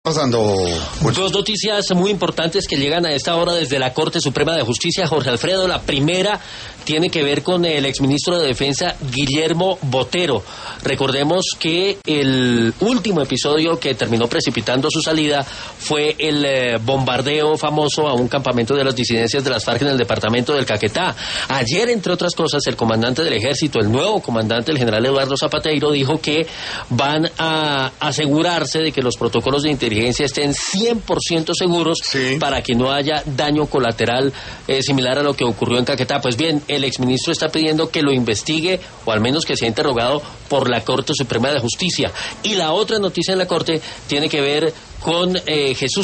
pasando? Dos noticias muy importantes que llegan a esta hora desde la Corte Suprema de Justicia, Jorge Alfredo. La primera tiene que ver con el exministro de Defensa, Guillermo Botero. Recordemos que el último episodio que terminó precipitando su salida fue el bombardeo famoso a un campamento de las disidencias de las FARC en el departamento del Caquetá. Ayer, entre otras cosas, el comandante del ejército, el nuevo comandante, el general Eduardo Zapateiro, dijo que van a asegurarse de que los protocolos de inteligencia estén 100% seguros, sí, para que no haya daño colateral similar a lo que ocurrió en Caquetá. Pues bien, el exministro está pidiendo que lo investigue, o al menos que sea interrogado por la Corte Suprema de Justicia. Y la otra noticia en la Corte tiene que ver con Jesús